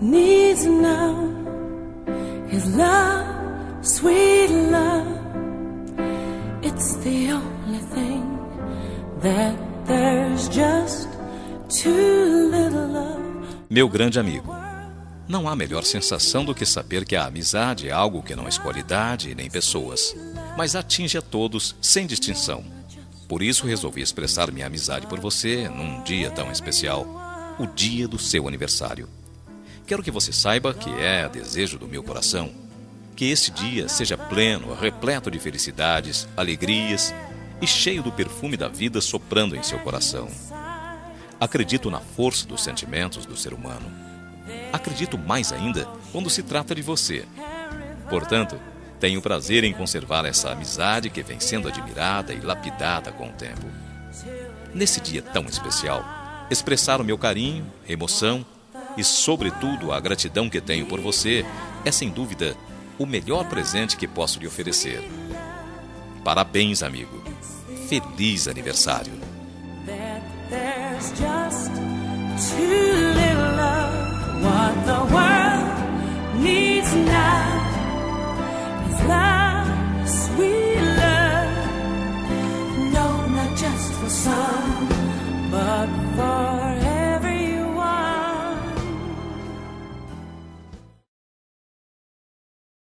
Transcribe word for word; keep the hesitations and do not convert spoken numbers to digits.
needs now is love, sweet love. It's the only thing that there's just too little of. Meu grande amigo, não há melhor sensação do que saber que a amizade é algo que não escolhe idade nem pessoas, mas atinge a todos sem distinção. Por isso resolvi expressar minha amizade por você num dia tão especial, o dia do seu aniversário. Quero que você saiba que é desejo do meu coração que este dia seja pleno, repleto de felicidades, alegrias e cheio do perfume da vida soprando em seu coração. Acredito na força dos sentimentos do ser humano. Acredito mais ainda quando se trata de você. Portanto, tenho prazer em conservar essa amizade que vem sendo admirada e lapidada com o tempo. Nesse dia tão especial, expressar o meu carinho, emoção e, sobretudo, a gratidão que tenho por você é, sem dúvida, o melhor presente que posso lhe oferecer. Parabéns, amigo. Feliz aniversário. There's just too little of what the world needs now is love, sweet love. No, not just for some, but for